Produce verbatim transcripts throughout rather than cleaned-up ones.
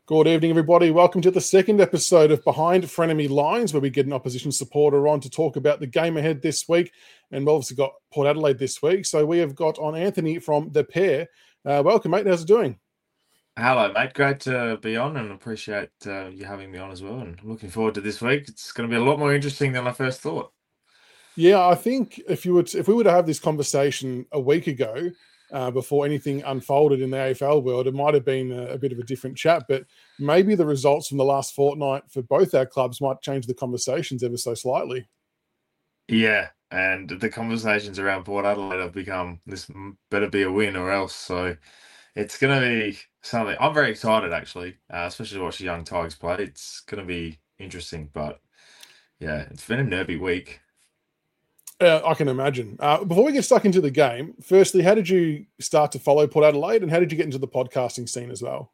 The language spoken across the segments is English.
Good evening, everybody. Welcome to the second episode of Behind Frenemy Lines, where we get an opposition supporter on to talk about the game ahead this week. And we've obviously got Port Adelaide this week. So we have got on Anthony from The Pair. Uh, welcome, mate. How's it doing? Hello, mate. Great to be on and appreciate uh, you having me on as well. And I'm looking forward to this week. It's going to be a lot more interesting than I first thought. Yeah, I think if you would, if we were to have this conversation a week ago, uh, before anything unfolded in the A F L world, it might have been a, a bit of a different chat. But maybe the results from the last fortnight for both our clubs might change the conversations ever so slightly. Yeah, and the conversations around Port Adelaide have become this better be a win or else. So it's going to be something. I'm very excited, actually, uh, especially to watch the young Tigers play. It's going to be interesting. But yeah, it's been a nervy week. Uh, I can imagine. Uh, before we get stuck into the game, firstly, how did you start to follow Port Adelaide, and how did you get into the podcasting scene as well?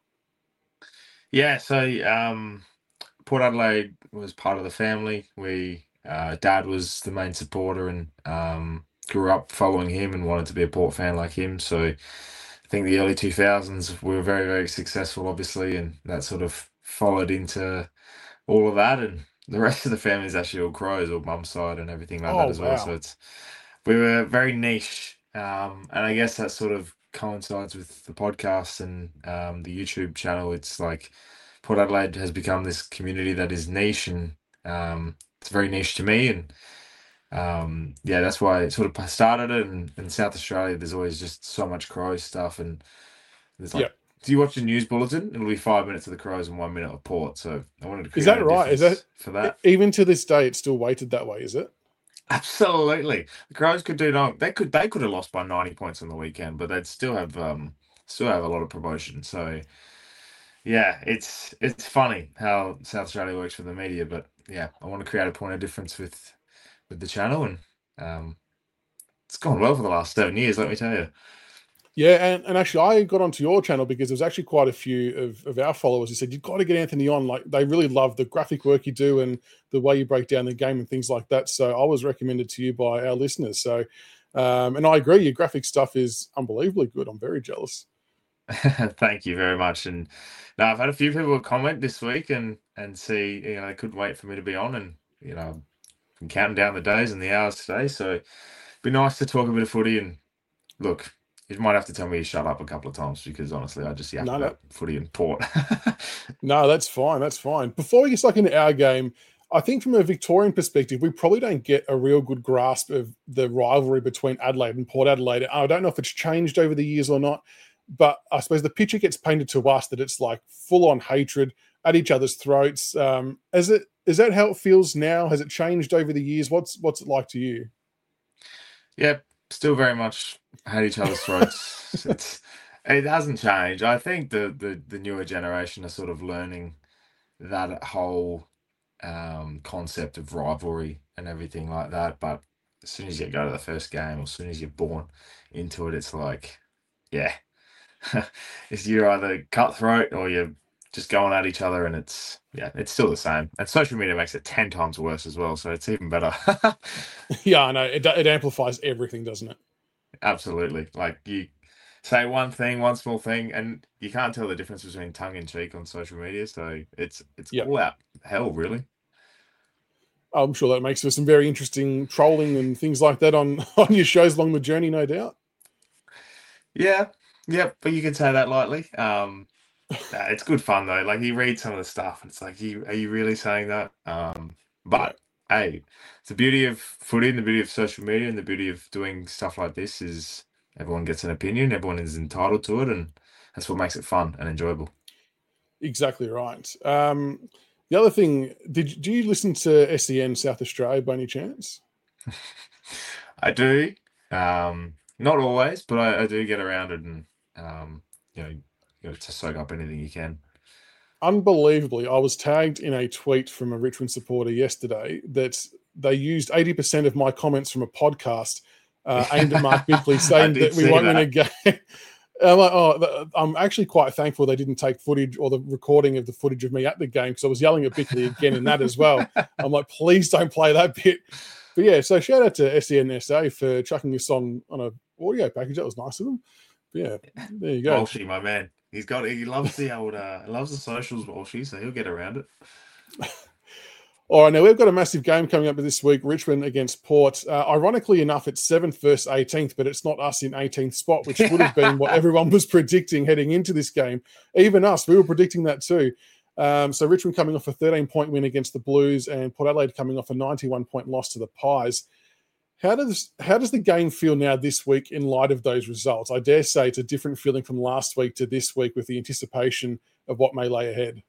Yeah, so um, Port Adelaide was part of the family. We uh, Dad was the main supporter and um, grew up following him and wanted to be a Port fan like him. So I think the early two thousands we were very, very successful, obviously, and that sort of followed into all of that. And the rest of the family is actually all Crows, all mum's side and everything like Oh, that as well. wow. So it's we were very niche, um, and I guess that sort of coincides with the podcast and um, the YouTube channel. It's like Port Adelaide has become this community that is niche, and um, it's very niche to me. And um, yeah, that's why it sort of started it. And in South Australia, there's always just so much Crows stuff, and there's like. Yep. Do you watch the news bulletin? It'll be five minutes of the Crows and one minute of Port. So I wanted to create Is that a right? Is that difference for that. even to this day? It's still weighted that way, is it? Absolutely, the Crows could do no. They could they could have lost by ninety points on the weekend, but they'd still have um still have a lot of promotion. So yeah, it's it's funny how South Australia works for the media, but yeah, I want to create a point of difference with with the channel, and um, it's gone well for the last seven years. Let me tell you. Yeah, and, and actually, I got onto your channel because there was actually quite a few of, of our followers who said, you've got to get Anthony on. Like, they really love the graphic work you do and the way you break down the game and things like that. So I was recommended to you by our listeners. So, um, and I agree, your graphic stuff is unbelievably good. I'm very jealous. Thank you very much. And now I've had a few people comment this week and and see, you know, they couldn't wait for me to be on, and you know, I'm counting down the days and the hours today. So it'd be nice to talk a bit of footy. And look, you might have to tell me to shut up a couple of times because honestly, I just yak No, about no. footy and Port. No, that's fine. That's fine. Before we get stuck into our game, I think from a Victorian perspective, we probably don't get a real good grasp of the rivalry between Adelaide and Port Adelaide. I don't know if it's changed over the years or not, but I suppose the picture gets painted to us that it's like full on hatred at each other's throats. Um, is it? Is that how it feels now? Has it changed over the years? What's What's it like to you? Yeah, still very much at each other's throats. it's it hasn't changed. I think the, the the newer generation are sort of learning that whole um, concept of rivalry and everything like that. But as soon as you go to the first game, or as soon as you're born into it, it's like, yeah, it's you're either cutthroat or you're just going at each other, and it's yeah, it's still the same. And social media makes it ten times worse as well, so it's even better. Yeah, I know it. It amplifies everything, doesn't it? Absolutely, like you say one thing, one small thing, and you can't tell the difference between tongue in cheek on social media. So it's it's Yeah. all out hell, really. I'm sure that makes for some very interesting trolling and things like that on, on your shows along the journey, no doubt. Yeah, yeah, but you can say that lightly. Um, nah, it's good fun though. Like you read some of the stuff, and it's like, you are you really saying that? Um, Yeah. but hey, it's the beauty of footy and the beauty of social media and the beauty of doing stuff like this is everyone gets an opinion, everyone is entitled to it, and that's what makes it fun and enjoyable. Exactly right. Um, the other thing, did do you listen to S E N South Australia by any chance? I do, um, not always, but I, I do get around it, and um, you know, you know, to soak up anything you can. Unbelievably, I was tagged in a tweet from a Richmond supporter yesterday that they used eighty percent of my comments from a podcast uh, aimed at Mark Bickley, saying that we won't win a game. I'm like, oh, I'm actually quite thankful they didn't take footage or the recording of the footage of me at the game, because I was yelling at Bickley again in that as well. I'm like, please don't play that bit. But yeah, so shout out to S E N S A for chucking this on on a audio package. That was nice of them. But yeah, there you go. Walshy, my man. He's got he loves the old uh, loves the socials, Walshy, so he'll get around it. All right, now we've got a massive game coming up this week, Richmond against Port. Uh, ironically enough, it's seventh versus eighteenth, but it's not us in eighteenth spot, which would have been what everyone was predicting heading into this game. Even us, we were predicting that too. Um, so Richmond coming off a thirteen-point win against the Blues and Port Adelaide coming off a ninety-one-point loss to the Pies. How does how does the game feel now this week in light of those results? I dare say it's a different feeling from last week to this week with the anticipation of what may lay ahead.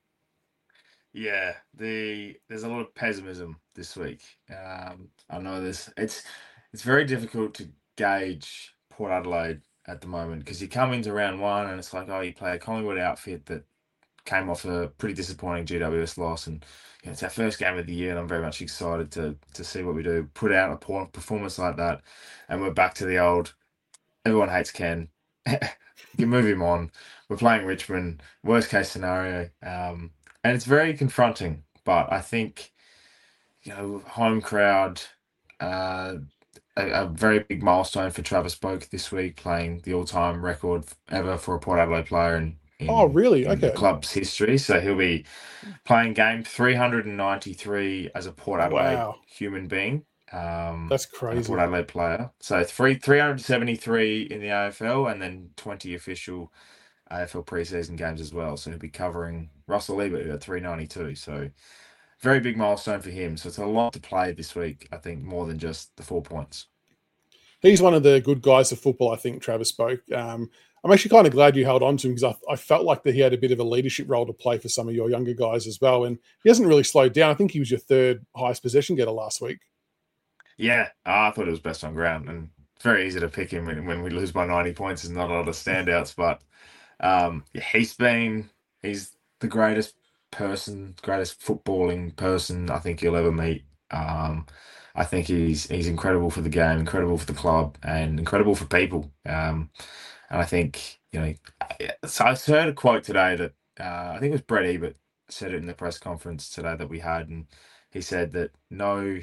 Yeah, the there's a lot of pessimism this week. Um, I know this. It's it's very difficult to gauge Port Adelaide at the moment because you come into round one and it's like, oh, you play a Collingwood outfit that came off a pretty disappointing G W S loss, and you know, it's our first game of the year, and I'm very much excited to to see what we do. Put out a poor performance like that, and we're back to the old. Everyone hates Ken. You move him on. We're playing Richmond. Worst case scenario. Um, and it's very confronting. But I think, you know, home crowd, uh, a, a very big milestone for Travis Boak this week, playing the all-time record ever for a Port Adelaide player in Oh, in, really? in the Okay. club's history. So he'll be playing game three hundred ninety-three as a Port Adelaide Wow. human being. Um, That's and a Port crazy. Adelaide player. So three three hundred seventy-three in the A F L and then twenty official A F L preseason games as well. So he'll be covering Russell Ebert at three ninety-two. So very big milestone for him. So it's a lot to play this week, I think, more than just the four points. He's one of the good guys of football, I think, Travis Boak. Um, I'm actually kind of glad you held on to him because I, I felt like that he had a bit of a leadership role to play for some of your younger guys as well. And he hasn't really slowed down. I think he was your third highest possession getter last week. Yeah, I thought it was best on ground, and it's very easy to pick him when, when we lose by ninety points. There's not a lot of standouts, but um, yeah, he's been he's the greatest person, greatest footballing person I think you'll ever meet. Um, I think he's he's incredible for the game, incredible for the club, and incredible for people. Um, and I think you know, so I heard a quote today that uh, I think it was Brett Ebert said it in the press conference today that we had, and he said that no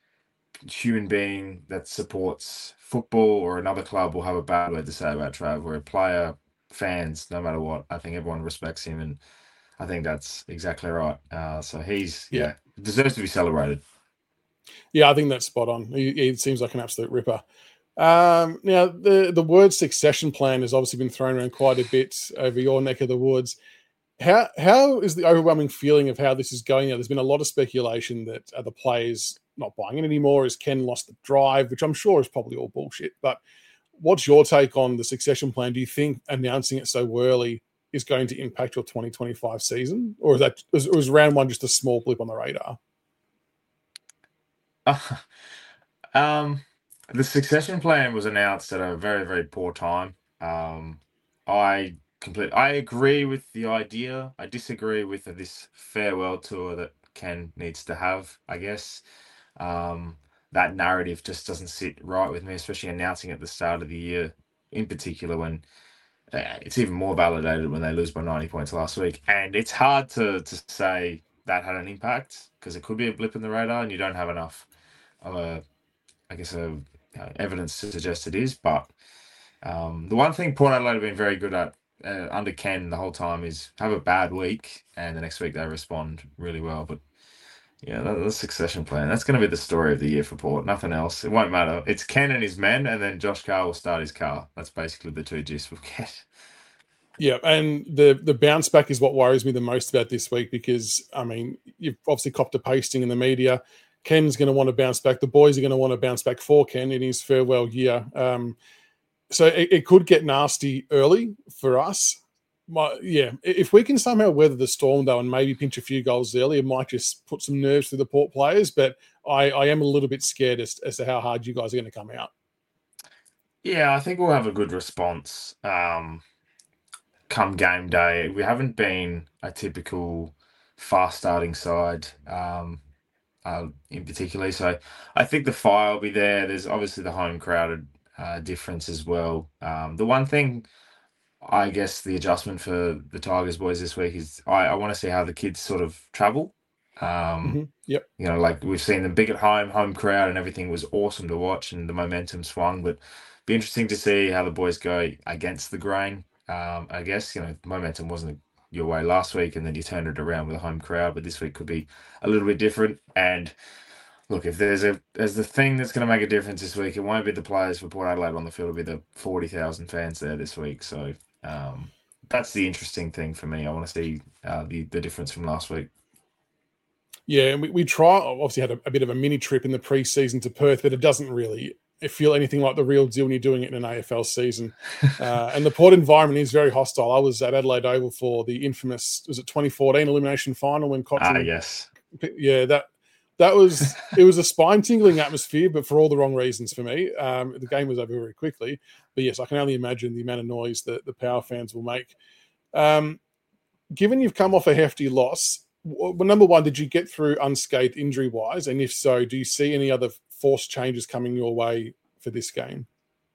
human being that supports football or another club will have a bad word to say about Trav. We're a player, fans, no matter what. I think everyone respects him, and I think that's exactly right. Uh, so he's Yeah. yeah deserves to be celebrated. Yeah, I think that's spot on. He, he seems like an absolute ripper. Um, now, the, the word succession plan has obviously been thrown around quite a bit over your neck of the woods. How how is the overwhelming feeling of how this is going now? There's been a lot of speculation that uh, the players not buying it anymore, as Ken lost the drive, which I'm sure is probably all bullshit. But what's your take on the succession plan? Do you think announcing it so early is going to impact your twenty twenty-five season, or is that was, was round one just a small blip on the radar? um, the succession plan was announced at a very very poor time. Um, I complete. I agree with the idea. I disagree with this farewell tour that Ken needs to have. I guess. Um, that narrative just doesn't sit right with me, especially announcing at the start of the year, in particular when uh, it's even more validated when they lose by ninety points last week. And it's hard to to say that had an impact because it could be a blip in the radar, and you don't have enough of a, I guess, a uh, evidence to suggest it is. But um, the one thing Port Adelaide have been very good at uh, under Ken the whole time is have a bad week, and the next week they respond really well. But yeah, that, the succession plan. That's going to be the story of the year for Port. Nothing else. It won't matter. It's Ken and his men, and then Josh Carr will start his car. That's basically the two gists we'll get. Yeah, and the the bounce back is what worries me the most about this week because I mean you've obviously copped a pasting in the media. Ken's going to want to bounce back. The boys are going to want to bounce back for Ken in his farewell year. Um, so it, it could get nasty early for us. My, yeah, if we can somehow weather the storm though and maybe pinch a few goals early, it might just put some nerves through the Port players. But I, I am a little bit scared as, as to how hard you guys are going to come out. Yeah, I think we'll have a good response um, come game day. We haven't been a typical fast starting side um, uh, in particular. So I think the fire will be there. There's obviously the home crowded uh, difference as well. Um, the one thing I guess the adjustment for the Tigers boys this week is I, I want to see how the kids sort of travel. Um, Mm-hmm. Yep. you know, like we've seen them big at home, home crowd, and everything was awesome to watch, and the momentum swung. But be interesting to see how the boys go against the grain. Um, I guess, you know, momentum wasn't your way last week, and then you turned it around with a home crowd, but this week could be a little bit different. And look, if there's a there's the thing that's going to make a difference this week, it won't be the players for Port Adelaide on the field. It'll be the forty thousand fans there this week. So um, that's the interesting thing for me. I want to see uh, the the difference from last week. Yeah, and we, we try, obviously had a, a bit of a mini trip in the pre-season to Perth, but it doesn't really feel anything like the real deal when you're doing it in an A F L season. Uh, and the Port environment is very hostile. I was at Adelaide Oval for the infamous, was it twenty fourteen elimination final when Cochrane? Ah, yes. Yeah, that that was, it was a spine-tingling atmosphere, but for all the wrong reasons for me. Um, the game was over very quickly. But yes, I can only imagine the amount of noise that the Power fans will make. Um, given you've come off a hefty loss, well, number one, did you get through unscathed injury-wise? And if so, do you see any other forced changes coming your way for this game?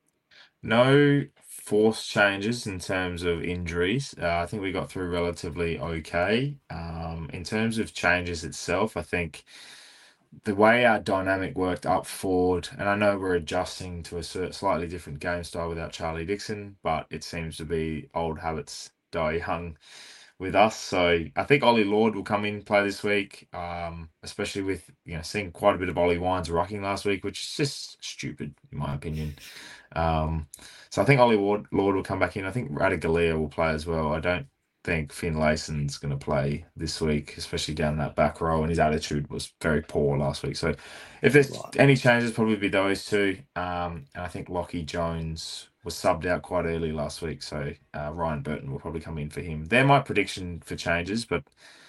No forced changes in terms of injuries. Uh, I think we got through relatively okay. Um, in terms of changes itself, I think the way our dynamic worked up forward, and I know we're adjusting to a slightly different game style without Charlie Dixon, but it seems to be old habits die young with us. So I think Ollie Lord will come in play this week, um, especially with, you know, seeing quite a bit of Ollie Wines rocking last week, which is just stupid in my opinion. Um, so I think Ollie Lord, Lord will come back in. I think Radigalia will play as well. I don't think Finlayson's going to play this week, especially down that back row, and his attitude was very poor last week. So if there's right. any changes, probably be those two. Um, and I think Lockie Jones was subbed out quite early last week, so uh, Ryan Burton will probably come in for him. They're my prediction for changes, but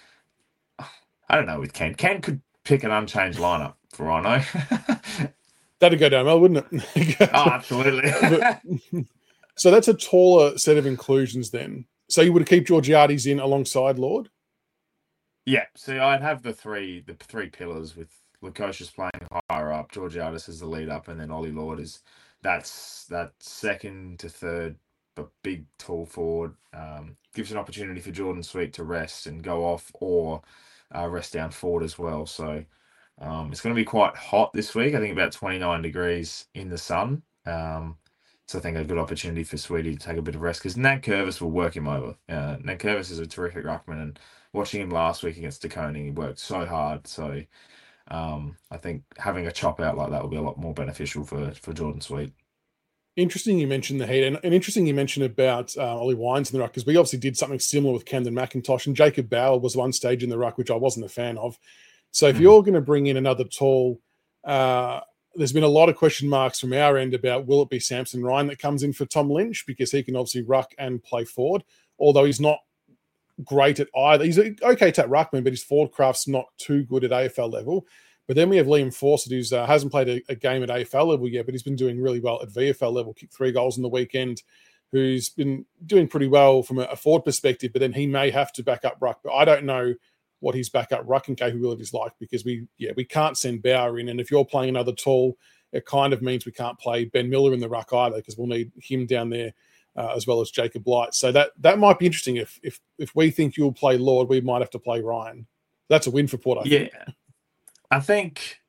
I don't know with Ken. Ken could pick an unchanged lineup for all I know. That'd go down well, wouldn't it? Oh, absolutely. But, so that's a taller set of inclusions then. So you would keep Georgiades in alongside Lord? Yeah, so I'd have the three the three pillars with Lukosius playing higher up, Georgiades as the lead up, and then Ollie Lord is that's that second to third, but big tall forward. Um, gives an opportunity for Jordan Sweet to rest and go off, or uh, rest down forward as well. So um, it's going to be quite hot this week. I think about twenty-nine degrees in the sun. Um, so I think a good opportunity for Sweetie to take a bit of rest because Nat Curvis will work him over. Uh, Nat Curvis is a terrific ruckman, and watching him last week against DeConey, he worked so hard. So um, I think having a chop out like that will be a lot more beneficial for, for Jordan Sweet. Interesting you mentioned the heat, and, and interesting you mentioned about uh, Ollie Wines in the ruck, because we obviously did something similar with Camden McIntosh, and Jacob Bauer was one stage in the ruck, which I wasn't a fan of. So if mm. you're going to bring in another tall, uh, there's been a lot of question marks from our end about will it be Samson Ryan that comes in for Tom Lynch, because he can obviously ruck and play forward, although he's not great at either. He's okay to ruckman, but his forward craft's not too good at A F L level. But then we have Liam Fawcett, who uh, hasn't played a, a game at A F L level yet, but he's been doing really well at V F L level, kicked three goals in the weekend, who's been doing pretty well from a, a forward perspective, but then he may have to back up ruck. But I don't know what his backup rucking capability is like, because we, yeah, we can't send Bauer in. And if you're playing another tall, it kind of means we can't play Ben Miller in the ruck either, because we'll need him down there uh, as well as Jacob Light. So that that might be interesting. If if if we think you'll play Lord, we might have to play Ryan. That's a win for Port, I yeah. think. I think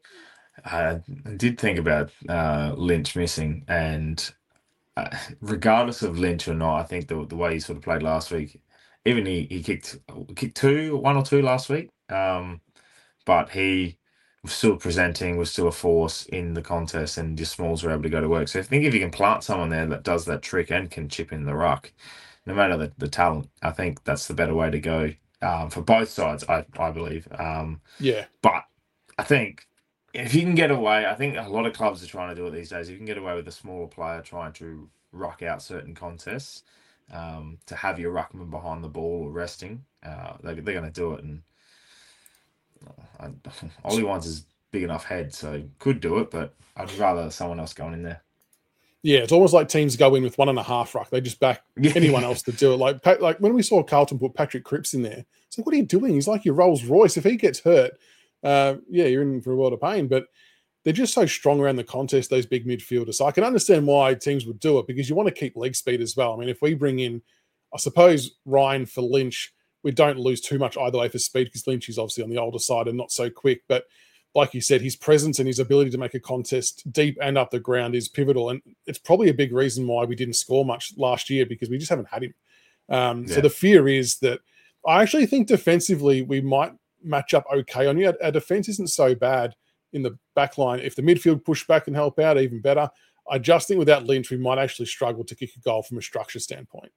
I did think about uh, Lynch missing, and uh, regardless of Lynch or not, I think the the way he sort of played last week, even he, he kicked kicked two, one or two last week, um, but he was still presenting, was still a force in the contest, and just Smalls were able to go to work. So I think if you can plant someone there that does that trick and can chip in the ruck, no matter the, the talent, I think that's the better way to go um, for both sides, I, I believe. Um, yeah. But I think if you can get away, I think a lot of clubs are trying to do it these days. If you can get away with a smaller player trying to ruck out certain contests, um, to have your ruckman behind the ball or resting, uh, they, they're going to do it. And uh, Ollie Wines is big enough head, so could do it, but I'd rather someone else going in there. Yeah, it's almost like teams go in with one and a half ruck. They just back anyone else to do it. Like like when we saw Carlton put Patrick Cripps in there, it's like, what are you doing? He's like your Rolls Royce. If he gets hurt, uh, yeah, you're in for a world of pain. But they're just so strong around the contest, those big midfielders. So I can understand why teams would do it, because you want to keep leg speed as well. I mean, if we bring in, I suppose, Ryan for Lynch, we don't lose too much either way for speed, because Lynch is obviously on the older side and not so quick. But like you said, his presence and his ability to make a contest deep and up the ground is pivotal. And it's probably a big reason why we didn't score much last year, because we just haven't had him. Um, Yeah. So the fear is that I actually think defensively we might match up okay on you. Our, our defense isn't so bad in the back line. If the midfield push back and help out, even better. I just think without Lynch, we might actually struggle to kick a goal from a structure standpoint.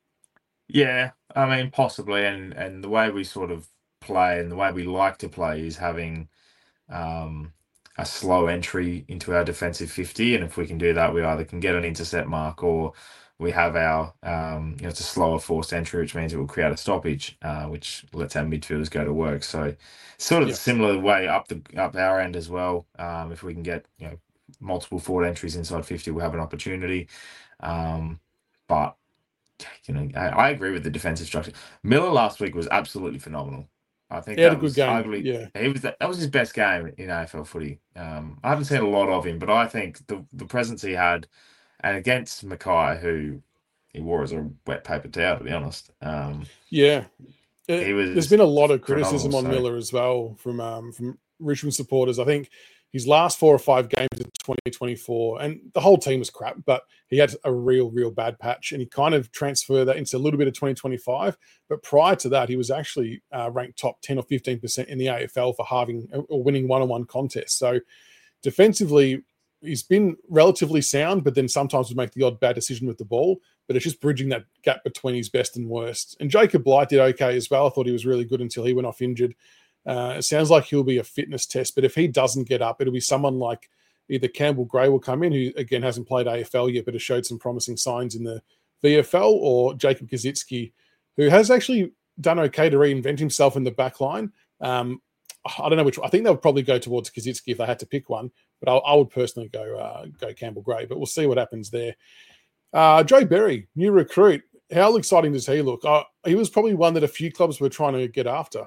Yeah, I mean, possibly. And, and the way we sort of play and the way we like to play is having um, a slow entry into our defensive fifty. And if we can do that, we either can get an intercept mark, or we have our, um, you know, it's a slower forced entry, which means it will create a stoppage, uh, which lets our midfielders go to work. So sort of Yeah. the similar way up the up our end as well. Um, if we can get, you know, multiple forward entries inside fifty, we'll have an opportunity. Um, but you know, I, I agree with the defensive structure. Miller last week was absolutely phenomenal. I think He had a that good was game. arguably Yeah. he was that, that was his best game in A F L footy. Um, I haven't seen a lot of him, but I think the the presence he had, and against Mackay, who he wore as a wet paper towel, to be honest. Um, Yeah. he It, there's was been a lot of phenomenal. criticism on So Miller as well from um, from Richmond supporters. I think his last four or five games in twenty twenty-four, and the whole team was crap, but he had a real, real bad patch, and he kind of transferred that into a little bit of twenty twenty-five. But prior to that, he was actually uh, ranked top ten or fifteen percent in the A F L for halving or winning one-on-one contests. So defensively, he's been relatively sound, but then sometimes would make the odd bad decision with the ball. But it's just bridging that gap between his best and worst. And Jacob Blight did okay as well. I thought he was really good until he went off injured. Uh, it sounds like he'll be a fitness test, but if he doesn't get up, it'll be someone like either Campbell Gray will come in, who again hasn't played A F L yet, but has showed some promising signs in the V F L, or Jacob Kazitsky, who has actually done okay to reinvent himself in the back line. Um, I don't know which. I think they'll probably go towards Kazitsky if they had to pick one, but I, I would personally go uh, go Campbell Gray. But we'll see what happens there. Uh, Joe Berry, new recruit. How exciting does he look? Uh, he was probably one that a few clubs were trying to get after.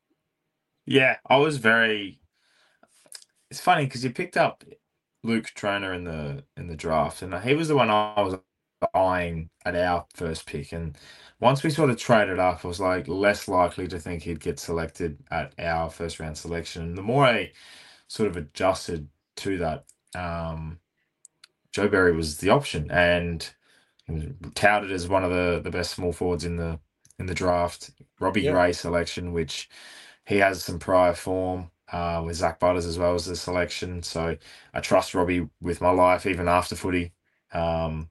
yeah, I was very. It's funny because you picked up Luke Trainer in the in the draft, and he was the one I was eyeing at our first pick. And once we sort of traded up, I was like less likely to think he'd get selected at our first round selection. And the more I sort of adjusted to that, um, Joe Berry was the option, and he was touted as one of the, the best small forwards in the in the draft. Robbie Yeah. Gray selection, which he has some prior form uh, with Zach Butters as well as the selection. So I trust Robbie with my life, even after footy. Um,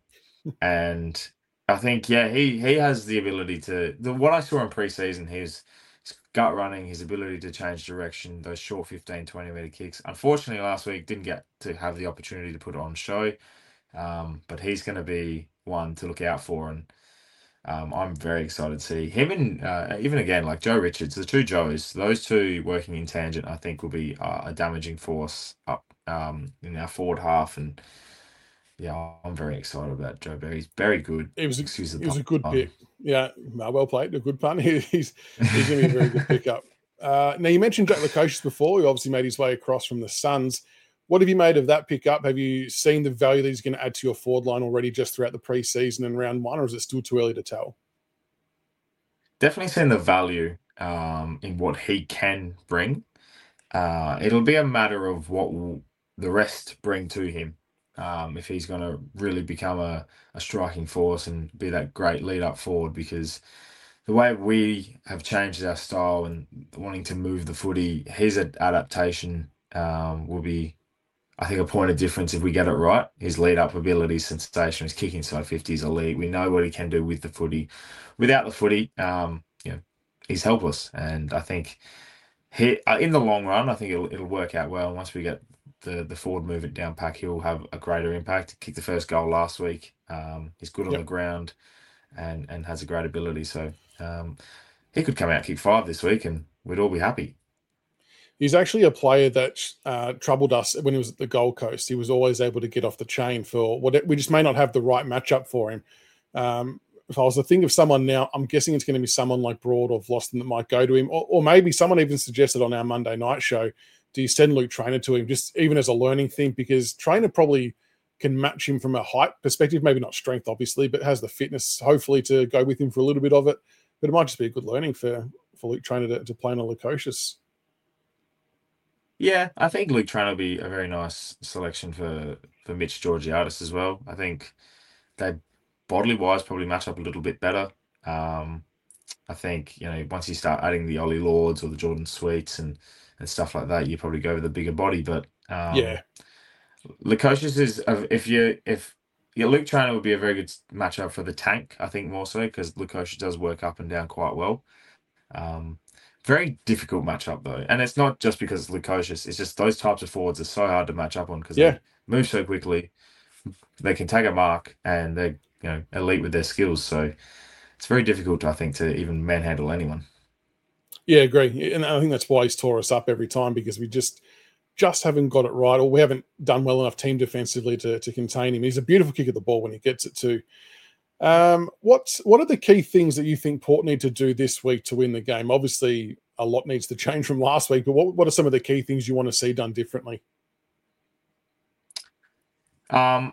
and I think, yeah, he he has the ability to. The, what I saw in preseason, his, his gut running, his ability to change direction, those short fifteen, twenty meter kicks. Unfortunately, last week didn't get to have the opportunity to put it on show. Um, but he's going to be one to look out for, and um, I'm very excited to see him. And uh, even again, like Joe Richards, the two Joes, those two working in tangent, I think will be uh, a damaging force up um, in our forward half. And yeah, I'm very excited about Joe Berry. He's very good. It was a, Excuse the it was a good pun. pick. Yeah, well played. A good pun. He's he's going to be a very good pickup. Uh, now, you mentioned Jack Lukosius before. He obviously made his way across from the Suns. What have you made of that pickup? Have you seen the value that he's going to add to your forward line already just throughout the preseason and round one, or is it still too early to tell? Definitely seen the value um, in what he can bring. Uh, it'll be a matter of what will the rest bring to him. Um, if he's going to really become a, a striking force and be that great lead up forward, because the way we have changed our style and wanting to move the footy, his ad- adaptation um, will be, I think, a point of difference if we get it right. His lead up ability is sensational. His kicking side fifty is elite. We know what he can do with the footy. Without the footy, um, you know, he's helpless. And I think he, uh, in the long run, I think it'll it'll work out well. Once we get the the forward movement down pack, he'll have a greater impact. Kicked the first goal last week. Um, he's good on Yep. the ground, and and has a great ability. So um, he could come out and kick five this week, and we'd all be happy. He's actually a player that uh, troubled us when he was at the Gold Coast. He was always able to get off the chain for what we just may not have the right matchup for him. Um, if I was to think of someone now, I'm guessing it's going to be someone like Broad or Vlosten that might go to him, or, or maybe someone even suggested on our Monday night show, do you send Luke Trainer to him, just even as a learning thing, because Trainer probably can match him from a height perspective, maybe not strength, obviously, but has the fitness, hopefully, to go with him for a little bit of it. But it might just be a good learning for, for Luke Trainer to, to play on a Lukosius. Yeah, I think Luke Tran will be a very nice selection for for Mitch Georgiadis as well. I think they bodily wise probably match up a little bit better. Um, I think, you know, once you start adding the Ollie Lords or the Jordan Sweets and and stuff like that, you probably go with a bigger body. But um, Yeah, Lukosius is uh, if you if yeah, Luke Trainer would be a very good s- matchup for the tank. I think more so because Lukosius does work up and down quite well. Um, Very difficult matchup though, and it's not just because it's Lukosius. It's just those types of forwards are so hard to match up on because yeah. they move so quickly. They can take a mark and they're, you know, elite with their skills. So it's very difficult, I think, to even manhandle anyone. Yeah, agree. And I think that's why he's tore us up every time because we just just haven't got it right, or we haven't done well enough team defensively to, to contain him. He's a beautiful kick of the ball when he gets it too. Um, what's what are the key things that you think Port need to do this week to win the game? Obviously, a lot needs to change from last week, but what, what are some of the key things you want to see done differently? Um,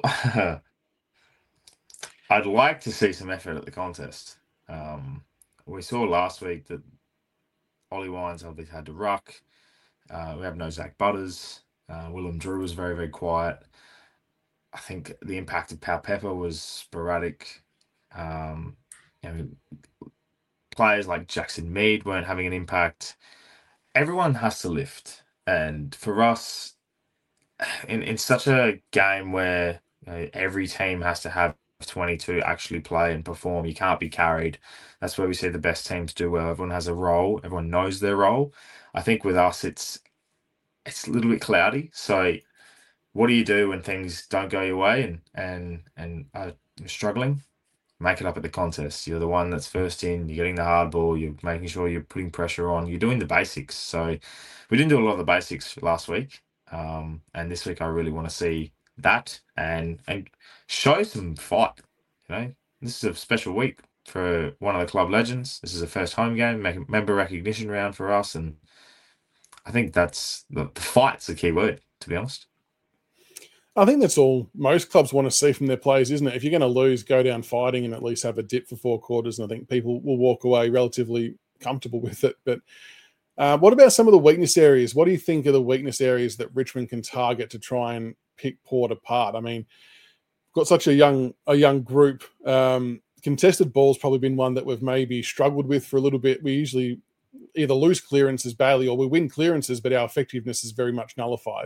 I'd like to see some effort at the contest. Um, we saw last week that Ollie Wines obviously had to ruck. Uh, we have no Zach Butters. Uh, Willem Drew was very, very quiet. I think the impact of Pal Pepper was sporadic. Um, you know, players like Jackson Mead weren't having an impact. Everyone has to lift, and for us, in in such a game where, you know, every team has to have twenty to actually play and perform, you can't be carried. That's where we see the best teams do well. Everyone has a role. Everyone knows their role. I think with us, it's it's a little bit cloudy. So what do you do when things don't go your way and and and are struggling? Make it up at the contest. You're the one that's first in. You're getting the hard ball. You're making sure you're putting pressure on. You're doing the basics. So we didn't do a lot of the basics last week, um, and this week I really want to see that and and show some fight. You know, this is a special week for one of the club legends. This is a first home game, make, member recognition round for us, and I think that's the, the fight's the key word, to be honest. I think that's all most clubs want to see from their players, isn't it? If you're going to lose, go down fighting and at least have a dip for four quarters, and I think people will walk away relatively comfortable with it. But uh, what about some of the weakness areas? What do you think are the weakness areas that Richmond can target to try and pick Port apart? I mean, got such a young a young group. Um, contested ball's probably been one that we've maybe struggled with for a little bit. We usually either lose clearances badly or we win clearances, but our effectiveness is very much nullified.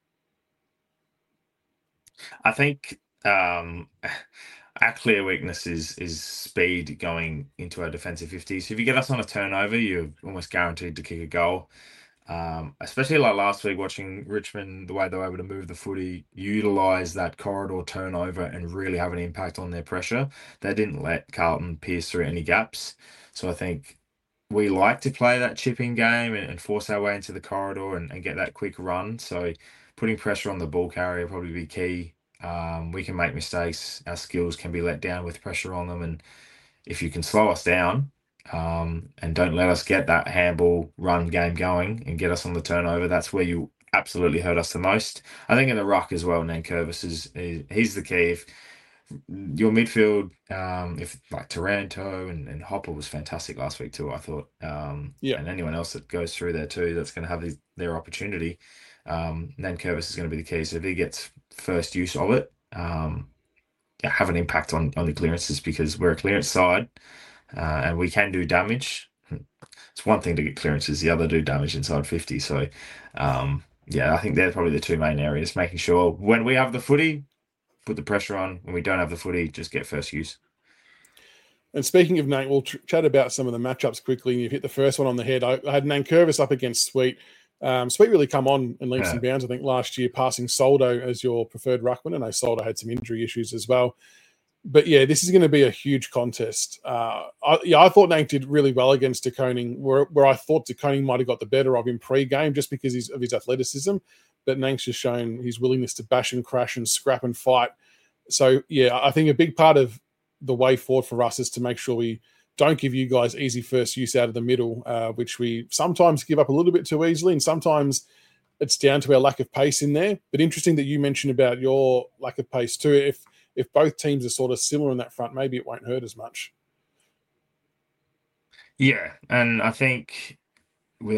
I think um, our clear weakness is is speed going into our defensive fifties. If you get us on a turnover, you're almost guaranteed to kick a goal. Um, especially like last week, watching Richmond, the way they were able to move the footy, utilize that corridor turnover and really have an impact on their pressure. They didn't let Carlton pierce through any gaps. So I think we like to play that chipping game and, and force our way into the corridor and, and get that quick run. So putting pressure on the ball carrier probably be key. Um, we can make mistakes. Our skills can be let down with pressure on them, and if you can slow us down, um, and don't let us get that handball run game going and get us on the turnover, that's where you absolutely hurt us the most. I think in the ruck as well, Nankervis is, is he's the key. If your midfield, um, if like Taranto and, and Hopper was fantastic last week too, I thought, um, Yeah. and anyone else that goes through there too, that's going to have his, their opportunity. Um, Nankervis is going to be the key. So if he gets first use of it, um, yeah, have an impact on on the clearances because we're a clearance side, uh, and we can do damage. It's one thing to get clearances, the other do damage inside fifty. So, um, yeah, I think they're probably the two main areas. Making sure when we have the footy, put the pressure on. When we don't have the footy, just get first use. And speaking of Nate, we'll tr- chat about some of the matchups quickly. You've hit the first one on the head. I, I had Nankervis up against Sweet. Um, Sweet really come on in leaps and Yeah. bounds, I think, last year, passing Soldo as your preferred ruckman. And I Soldo had some injury issues as well. But yeah, this is going to be a huge contest. Uh, I, yeah, I thought Nank did really well against De Koning, where, where I thought De Koning might have got the better of him pre-game just because he's, of his athleticism. But Nank's just shown his willingness to bash and crash and scrap and fight. So yeah, I think a big part of the way forward for us is to make sure we don't give you guys easy first use out of the middle, uh, which we sometimes give up a little bit too easily, and sometimes it's down to our lack of pace in there. But interesting that you mentioned about your lack of pace too. If if both teams are sort of similar in that front, maybe it won't hurt as much. Yeah, and I think without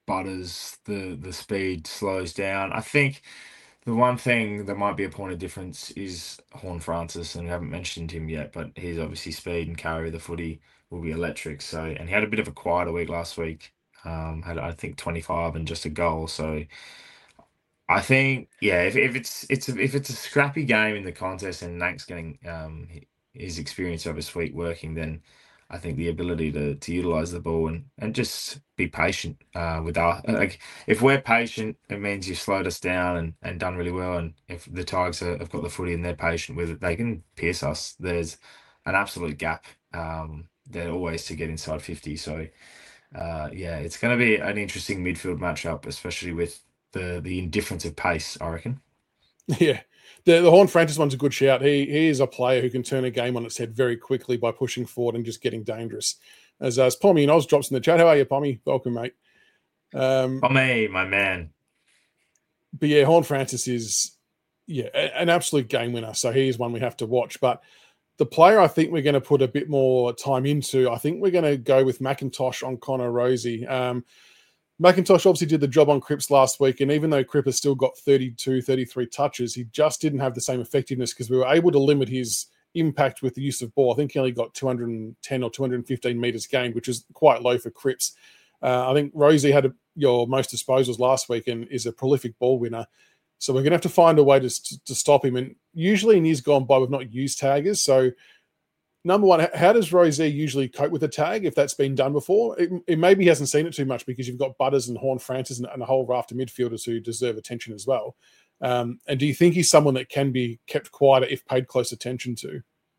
Butters, the the speed slows down. I think the one thing that might be a point of difference is Horne-Francis, and we haven't mentioned him yet, but he's obviously speed and carry the footy will be electric. So, and he had a bit of a quieter week last week. Um, had I think twenty-five and just a goal. So I think, yeah, if, if it's it's a, if it's a scrappy game in the contest and Nank's getting um his experience of his week working, then I think the ability to to utilize the ball and and just be patient uh, with our like if we're patient, it means you've slowed us down and and done really well. And if the Tigers are, have got the footy and they're patient with it, they can pierce us. There's an absolute gap. Um, they're always to get inside fifty. So uh, yeah, it's going to be an interesting midfield matchup, especially with the the indifference of pace, I reckon. Yeah. The, the Horne-Francis one's a good shout. He he is a player who can turn a game on its head very quickly by pushing forward and just getting dangerous. As, as Pommy and Oz drops in the chat. How are you, Pommy? Welcome, mate. Um, Pommy, my man. But yeah, Horne-Francis is yeah an absolute game winner. So he is one we have to watch. But the player I think we're going to put a bit more time into, I think we're going to go with McIntosh on Connor Rozee. Um, McIntosh obviously did the job on Cripps last week, and even though Cripps has still got thirty-two, thirty-three touches, he just didn't have the same effectiveness because we were able to limit his impact with the use of ball. I think he only got two hundred ten or two hundred fifteen metres gained, which is quite low for Cripps. Uh, I think Rozee had a, your most disposals last week and is a prolific ball winner. So we're going to have to find a way to, to stop him. And usually in years gone by, we've not used taggers. So number one, how does Rozee usually cope with a tag if that's been done before? It, it maybe he hasn't seen it too much because you've got Butters and Horne-Francis and, and a whole raft of midfielders who deserve attention as well. Um, and do you think he's someone that can be kept quieter if paid close attention to?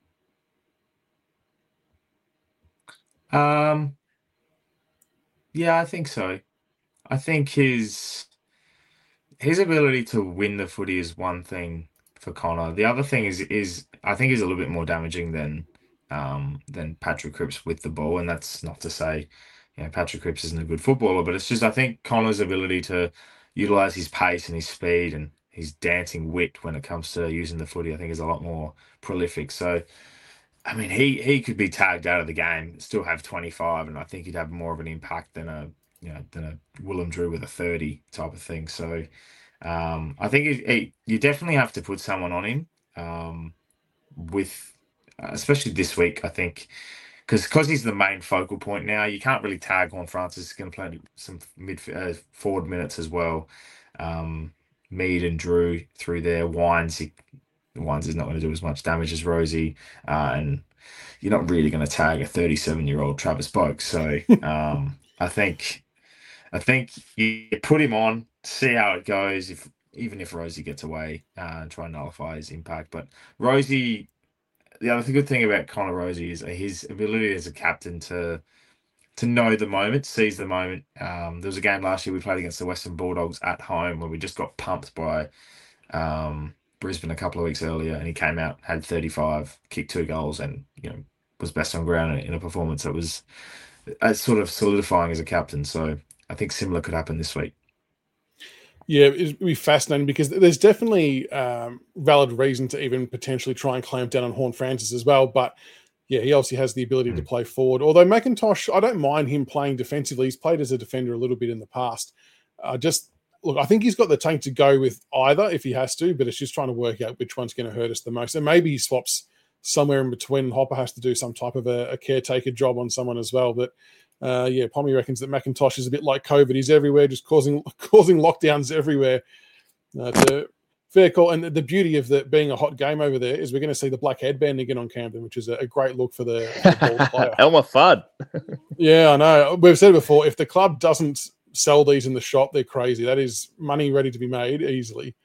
Um, yeah, I think so. I think his his ability to win the footy is one thing for Connor. The other thing is is I think he's a little bit more damaging than um, than Patrick Cripps with the ball, and that's not to say, you know, Patrick Cripps isn't a good footballer, but it's just I think Connor's ability to utilize his pace and his speed and his dancing wit when it comes to using the footy, I think is a lot more prolific. So, I mean, he he could be tagged out of the game, still have twenty-five, and I think he'd have more of an impact than a you know than a Willem Drew with a thirty type of thing. So. Um, I think it, it, you definitely have to put someone on him um, with, uh, especially this week, I think, because because he's the main focal point now. You can't really tag Horne-Francis. He's going to play some mid uh, forward minutes as well. Um, Mead and Drew through there. Wines, he, Wines is not going to do as much damage as Rozee, uh, and you're not really going to tag a thirty-seven-year-old Travis Boak. So um, I think. I think you put him on, see how it goes. If even if Rozee gets away, uh, and try and nullify his impact. But Rozee, the other good thing about Connor Rozee is his ability as a captain to to know the moment, seize the moment. Um, there was a game last year we played against the Western Bulldogs at home where we just got pumped by um, Brisbane a couple of weeks earlier, and he came out, had thirty-five, kicked two goals, and you know was best on ground in a performance that was uh, sort of solidifying as a captain. So. I think similar could happen this week. Yeah, it'd be fascinating because there's definitely um, valid reason to even potentially try and clamp down on Horne-Francis as well. But yeah, he obviously has the ability mm. to play forward. Although McIntosh, I don't mind him playing defensively. He's played as a defender a little bit in the past. Uh, just look, I think he's got the tank to go with either if he has to, but it's just trying to work out which one's going to hurt us the most. And maybe he swaps somewhere in between. Hopper has to do some type of a, a caretaker job on someone as well. But Uh, yeah, Pommy reckons that McIntosh is a bit like COVID. He's everywhere, just causing causing lockdowns everywhere. Uh, it's a fair call. And the beauty of that being a hot game over there is we're going to see the black headband again on Camden, which is a, a great look for the, for the ball player. Elmer Fudd. Yeah, I know. We've said it before. If the club doesn't sell these in the shop, they're crazy. That is money ready to be made easily.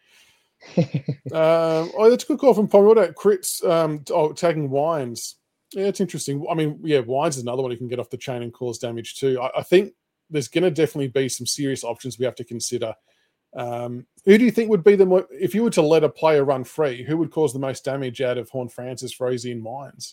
um, oh, that's a good call from Pommy. What about Cripps um, oh, tagging Wines? Yeah, it's interesting. I mean, yeah, Wines is another one who can get off the chain and cause damage too. I, I think there's going to definitely be some serious options we have to consider. Um, who do you think would be the more, if you were to let a player run free, who would cause the most damage out of Horne-Francis, Rozee, and Wines?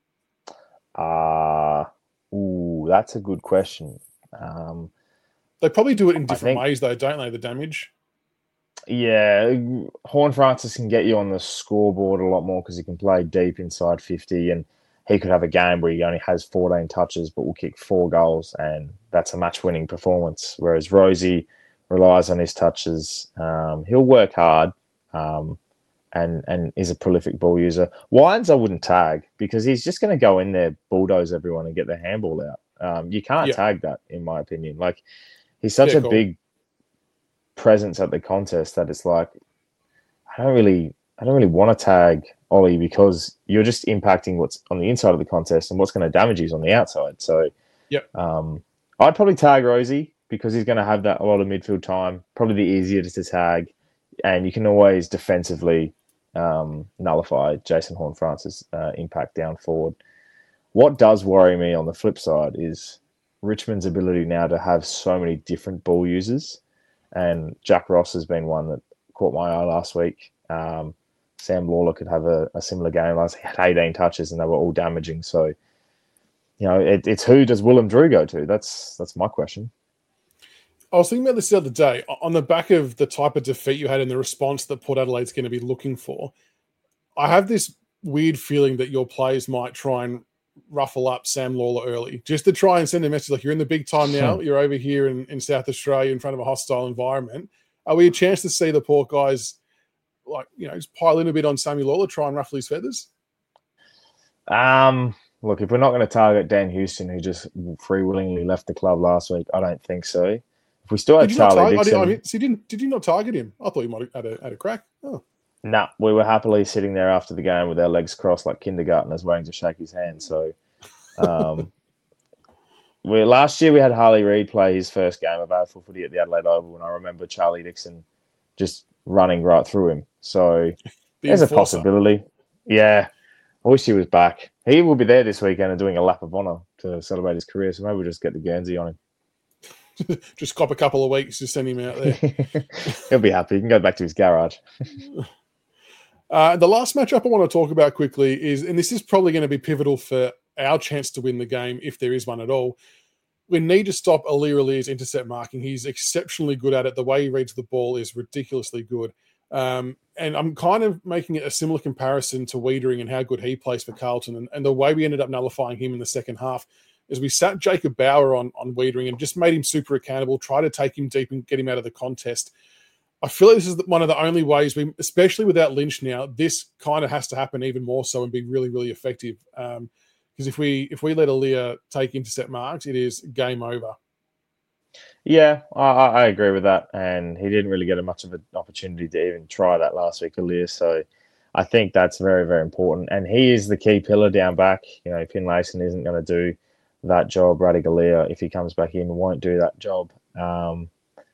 Uh, ooh, that's a good question. Um, they probably do it in different think, ways, though, don't they, the damage? Yeah, Horne-Francis can get you on the scoreboard a lot more because he can play deep inside fifty, and he could have a game where he only has fourteen touches but will kick four goals, and that's a match-winning performance. Whereas Rosie relies on his touches. Um, he'll work hard um, and and is a prolific ball user. Wines I wouldn't tag because he's just going to go in there, bulldoze everyone and get the handball out. Um, you can't yeah. tag that, in my opinion. Like, he's such yeah, a cool. big presence at the contest that it's like, I don't really, I don't really want to tag Ollie because you're just impacting what's on the inside of the contest, and what's going to damage you is on the outside. So, yep. Um, I'd probably tag Rosie because he's going to have that a lot of midfield time. Probably the easier to tag, and you can always defensively um, nullify Jason Horne-Francis' uh, impact down forward. What does worry me on the flip side is Richmond's ability now to have so many different ball users, and Jack Ross has been one that caught my eye last week. Um, Sam Lawler could have a, a similar game last. He had eighteen touches and they were all damaging. So, you know, it, it's who does Willem Drew go to? That's that's my question. I was thinking about this the other day on the back of the type of defeat you had and the response that Port Adelaide's going to be looking for. I have this weird feeling that your players might try and ruffle up Sam Lawler early, just to try and send a message like, you're in the big time now. You're over here in, in South Australia in front of a hostile environment. Are we a chance to see the Port guys, like, you know, just pile in a bit on Sammy Lawler, try and ruffle his feathers? Um, look, if we're not going to target Dan Houston, who just free willingly left the club last week, I don't think so. If we still had Charlie target, Dixon, I, did, I mean, so you didn't, did you not target him? I thought you might have had a, had a crack. Oh. No, nah, we were happily sitting there after the game with our legs crossed like kindergartners, waiting to shake his hand. So, um, we last year we had Harley Reid play his first game of AFL footy at the Adelaide Oval, and I remember Charlie Dixon just running right through him. So the there's enforcer. A possibility. Yeah, I wish he was back. He will be there this weekend and doing a lap of honour to celebrate his career. So maybe we'll just get the Guernsey on him. Just cop a couple of weeks, just send him out there. He'll be happy. He can go back to his garage. uh, the last matchup I want to talk about quickly is, and this is probably going to be pivotal for our chance to win the game, if there is one at all. We need to stop Aliir Aliir's intercept marking. He's exceptionally good at it. The way he reads the ball is ridiculously good. Um, and I'm kind of making it a similar comparison to Wiedering and how good he plays for Carlton. And, and the way we ended up nullifying him in the second half is we sat Jacob Bauer on, on Wiedering and just made him super accountable, try to take him deep and get him out of the contest. I feel like this is one of the only ways, we, especially without Lynch now, this kind of has to happen even more so and be really, really effective. Um, because if we if we let Aliir take intercept marks, it is game over. Yeah, I, I agree with that. And he didn't really get much of an opportunity to even try that last week, Aliir. So I think that's very, very important. And he is the key pillar down back. You know, Finlayson isn't going to do that job. Radic Aliir, if he comes back in, won't do that job. Um,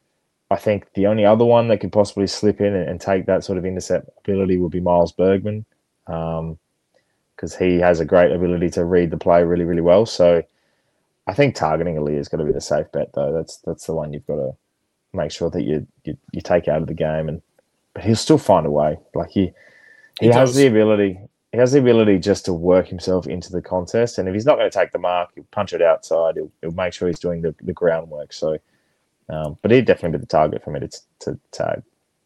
I think the only other one that could possibly slip in and, and take that sort of intercept ability would be Miles Bergman, um, because he has a great ability to read the play really, really well. So I think targeting Aliir is going to be the safe bet, though. That's that's the one you've got to make sure that you you, you take out of the game. And but he'll still find a way. Like he he, he has the ability. He has the ability just to work himself into the contest. And if he's not going to take the mark, he'll punch it outside. He'll, he'll make sure he's doing the, the groundwork. So, um, but he'd definitely be the target for me to, to tag.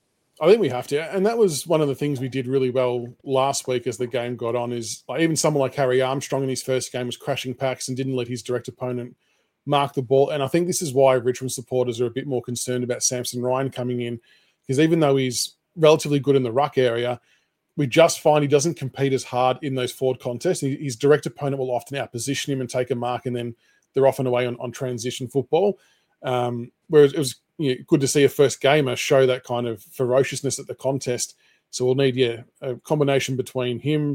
I think we have to. And that was one of the things we did really well last week as the game got on is like, even someone like Harry Armstrong in his first game was crashing packs and didn't let his direct opponent mark the ball. And I think this is why Richmond supporters are a bit more concerned about Samson Ryan coming in, because even though he's relatively good in the ruck area, we just find he doesn't compete as hard in those forward contests. His direct opponent will often outposition him and take a mark, and then they're off and away on, on transition football. Um, whereas it was you know, good to see a first gamer show that kind of ferociousness at the contest. So we'll need, yeah, a combination between him,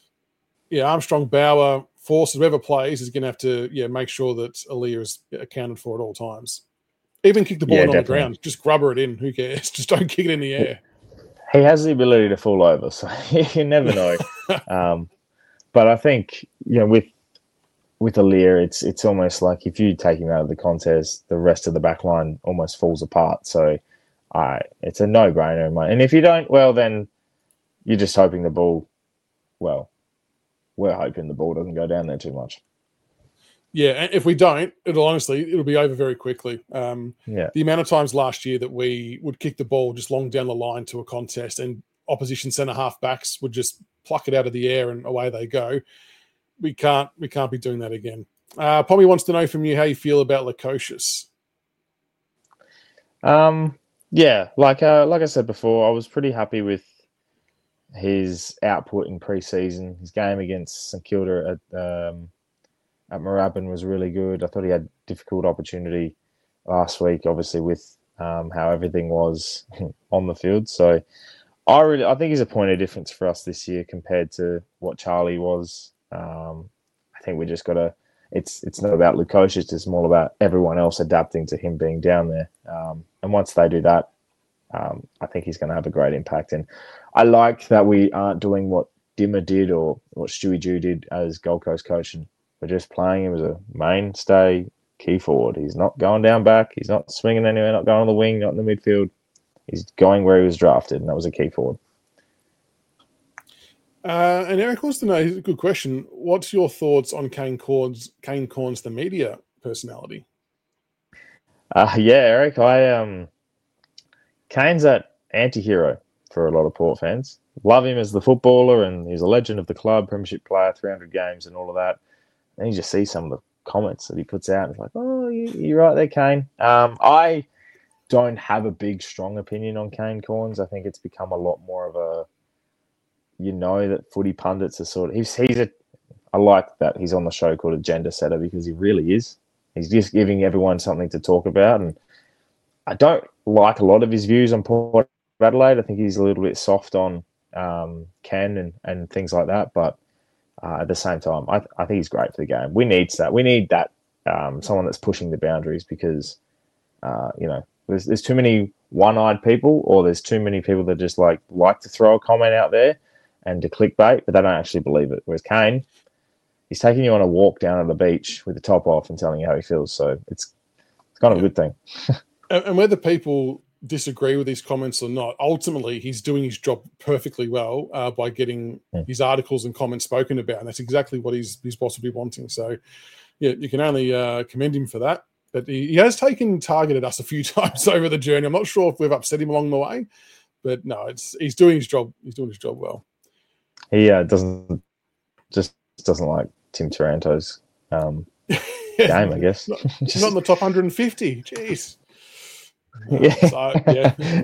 yeah, Armstrong, Bauer, Force, whoever plays is going to have to, yeah, make sure that Aliir is accounted for at all times. Even kick the ball yeah, on definitely. the ground, just grubber it in. Who cares? Just don't kick it in the air. He has the ability to fall over, so you never know. um, but I think, you know, with with Aliir, it's it's almost like if you take him out of the contest, the rest of the back line almost falls apart. So uh, it's a no-brainer in my. And if you don't, well, then you're just hoping the ball, well, we're hoping the ball doesn't go down there too much. Yeah, and if we don't, it'll honestly, it'll be over very quickly. Um, yeah. The amount of times last year that we would kick the ball just long down the line to a contest and opposition centre half backs would just pluck it out of the air and away they go. we can't we can't be doing that again. Uh, Pommy wants to know from you how you feel about Lukosius. Um, yeah, like uh, like I said before, I was pretty happy with his output in pre-season. His game against St Kilda at um, at Moorabbin was really good. I thought he had difficult opportunity last week, obviously with um, how everything was on the field. So I really, I think he's a point of difference for us this year compared to what Charlie was. Um, I think we just got to. It's it's not about Lukosius. It's more about everyone else adapting to him being down there. Um, and once they do that, um, I think he's going to have a great impact. And I like that we aren't doing what Dimmer did or what Stewie Jew did as Gold Coast coach, and we're just playing him as a mainstay key forward. He's not going down back. He's not swinging anywhere. Not going on the wing. Not in the midfield. He's going where he was drafted, and that was a key forward. Uh, and Eric wants to know, a good question, what's your thoughts on Kane Cornes, Kane Cornes, the media personality? Uh, yeah, Eric, I um, Kane's that anti-hero for a lot of Port fans. Love him as the footballer, and he's a legend of the club, premiership player, three hundred games and all of that. And you just see some of the comments that he puts out, and it's like, oh, you, you're right there, Kane. Um, I don't have a big, strong opinion on Kane Cornes. I think it's become a lot more of a, you know, that footy pundits are sort of, he's, he's a, I like that he's on the show called Agenda Setter because he really is. He's just giving everyone something to talk about. And I don't like a lot of his views on Port Adelaide. I think he's a little bit soft on um, Ken and, and things like that. But uh, at the same time, I, I think he's great for the game. We need that. We need that, um, someone that's pushing the boundaries because, uh, you know, there's, there's too many one-eyed people, or there's too many people that just like like to throw a comment out there and to clickbait, but they don't actually believe it. Whereas Kane, he's taking you on a walk down at the beach with the top off and telling you how he feels. So it's it's kind of a good thing. and, and whether people disagree with his comments or not, ultimately he's doing his job perfectly well uh, by getting yeah. his articles and comments spoken about. And that's exactly what he's, he's possibly wanting. So, yeah, you can only uh, commend him for that. But he, he has taken target at us a few times over the journey. I'm not sure if we've upset him along the way, but no, it's he's doing his job. He's doing his job well. He uh, doesn't just doesn't like Tim Taranto's um, game, I guess. Not, just... not in the top one hundred fifty. Jeez. Yeah. Uh, so, yeah.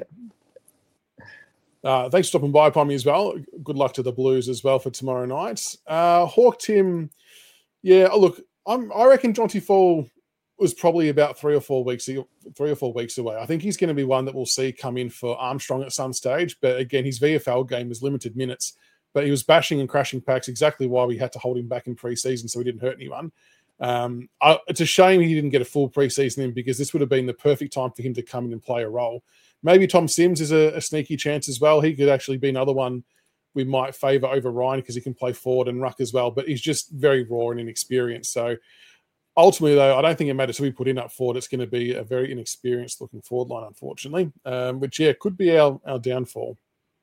Uh, thanks for stopping by, Pommy, as well. Good luck to the Blues as well for tomorrow night. Uh, Hawk Tim, yeah. Oh, look, I'm, I reckon Jonty Fall was probably about three or four weeks, three or four weeks away. I think he's going to be one that we'll see come in for Armstrong at some stage. But again, his V F L game was limited minutes. But he was bashing and crashing packs, exactly why we had to hold him back in pre-season so he didn't hurt anyone. Um, I, it's a shame he didn't get a full pre-season in because this would have been the perfect time for him to come in and play a role. Maybe Tom Sims is a, a sneaky chance as well. He could actually be another one we might favour over Ryan because he can play forward and ruck as well. But he's just very raw and inexperienced. So ultimately, though, I don't think it matters who we put in up forward. It's going to be a very inexperienced-looking forward line, unfortunately. Um, which, yeah, could be our, our downfall.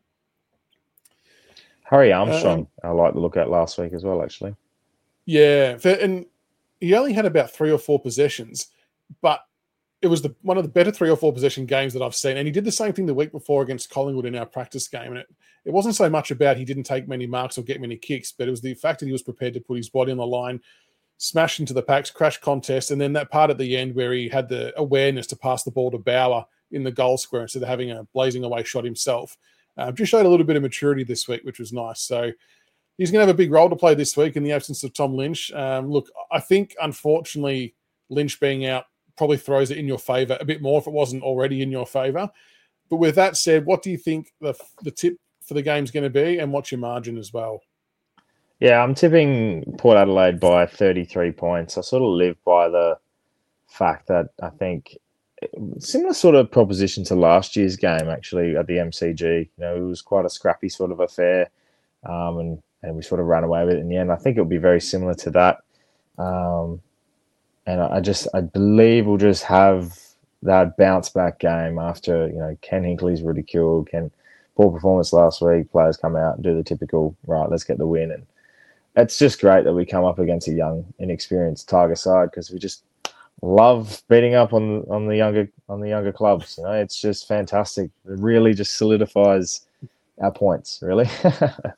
Harry Armstrong, um, I like the look at last week as well, actually. Yeah, and he only had about three or four possessions, but it was the one of the better three or four possession games that I've seen. And he did the same thing the week before against Collingwood in our practice game. And it, it wasn't so much about he didn't take many marks or get many kicks, but it was the fact that he was prepared to put his body on the line, smash into the packs, crash contest, and then that part at the end where he had the awareness to pass the ball to Bauer in the goal square instead of having a blazing away shot himself. Uh, just showed a little bit of maturity this week, which was nice. So he's going to have a big role to play this week in the absence of Tom Lynch. Um, look, I think, unfortunately, Lynch being out probably throws it in your favour a bit more if it wasn't already in your favour. But with that said, what do you think the, the tip for the game is going to be, and what's your margin as well? Yeah, I'm tipping Port Adelaide by thirty-three points. I sort of live by the fact that I think similar sort of proposition to last year's game, actually, at the M C G. You know, it was quite a scrappy sort of affair, um, and, and we sort of ran away with it in the end. I think it'll be very similar to that. Um, and I just, I believe we'll just have that bounce back game after, you know, Ken Hinkley's ridiculed, Ken, poor performance last week, players come out and do the typical, right, let's get the win. And it's just great that we come up against a young, inexperienced Tiger side because we just love beating up on on the younger on the younger clubs. You know, it's just fantastic. It really just solidifies our points, really.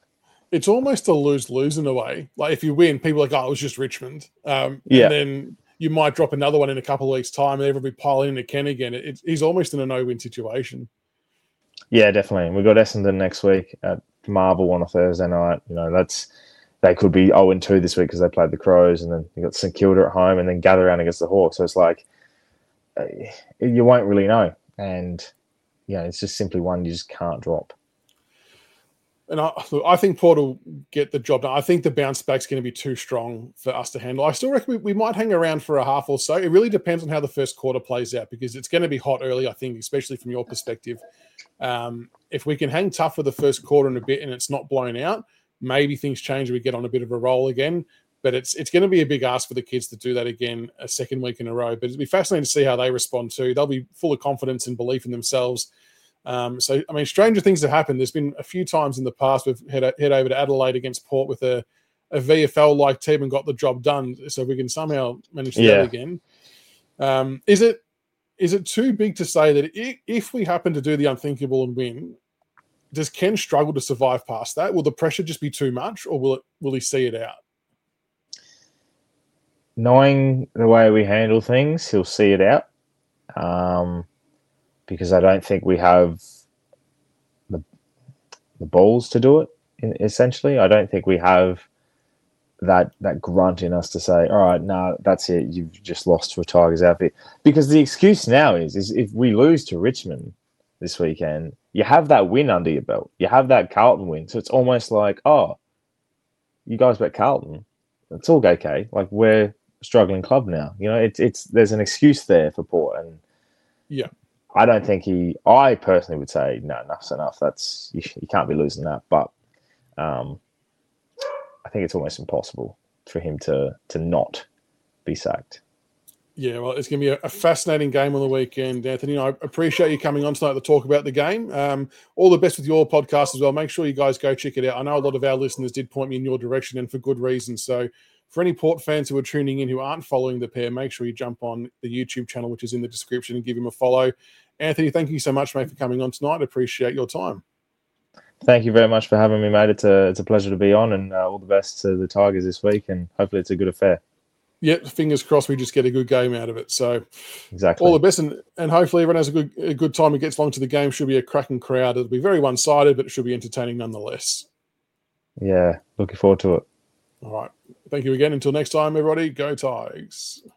it's almost a lose-lose in a way. Like if you win, people are like, oh, it was just Richmond. Um, Yeah. And then you might drop another one in a couple of weeks' time and everybody piling into Ken again. It, it, he's almost in a no-win situation. Yeah, definitely. We've got Essendon next week at Marvel on a Thursday night. You know, that's they could be oh and two this week because they played the Crows, and then you got St Kilda at home, and then gather around against the Hawks. So it's like uh, you won't really know, and yeah, it's just simply one you just can't drop. And I, look, I think Port will get the job done. I think the bounce back's going to be too strong for us to handle. I still reckon we, we might hang around for a half or so. It really depends on how the first quarter plays out because it's going to be hot early, I think, especially from your perspective. Um, if we can hang tough for the first quarter and a bit and it's not blown out, maybe things change and we get on a bit of a roll again. But it's it's going to be a big ask for the kids to do that again a second week in a row. But it'll be fascinating to see how they respond too. They'll be full of confidence and belief in themselves. Um, so, I mean, stranger things have happened. There's been a few times in the past we've head, head over to Adelaide against Port with a, a V F L-like team and got the job done. So we can somehow manage to Yeah. that again. Um, is it is it too big to say that if, if we happen to do the unthinkable and win, does Ken struggle to survive past that? Will the pressure just be too much, or will it will he see it out? Knowing the way we handle things, he'll see it out. Um, because I don't think we have the the balls to do it. Essentially, I don't think we have that that grunt in us to say, "All right, no, that's it. You've just lost to a Tigers outfit." Because the excuse now is, is if we lose to Richmond this weekend, you have that win under your belt. You have that Carlton win, so it's almost like, "Oh, you guys bet Carlton. It's all okay. Like we're a struggling club now." You know, it's it's there's an excuse there for Port, and yeah. I don't think he. I personally would say no, enough's enough. That's you, you can't be losing that. But um, I think it's almost impossible for him to to not be sacked. Yeah, well, it's going to be a, a fascinating game on the weekend, Anthony. I appreciate you coming on tonight to talk about the game. Um, all the best with your podcast as well. Make sure you guys go check it out. I know a lot of our listeners did point me in your direction, and for good reason. So for any Port fans who are tuning in who aren't following the pair, make sure you jump on the YouTube channel, which is in the description, and give him a follow. Anthony, thank you so much, mate, for coming on tonight. I appreciate your time. Thank you very much for having me, mate. It's a, it's a pleasure to be on, and uh, all the best to the Tigers this week, and hopefully it's a good affair. Yeah, fingers crossed we just get a good game out of it. So exactly, all the best, and, and hopefully everyone has a good a good time and gets along to the game. Should be a cracking crowd. It'll be very one-sided, but it should be entertaining nonetheless. Yeah, looking forward to it. All right. Thank you again. Until next time, everybody, go Tigers.